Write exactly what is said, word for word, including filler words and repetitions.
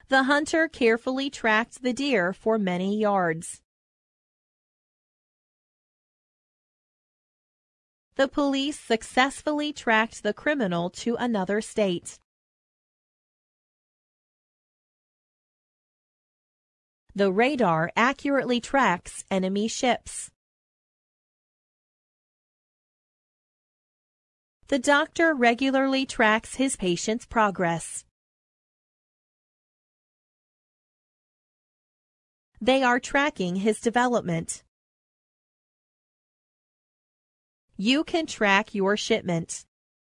The hunter carefully tracked the deer for many yards. The police successfully tracked the criminal to another state. The radar accurately tracks enemy ships. The doctor regularly tracks his patient's progress. They are tracking his development. You can track your shipment.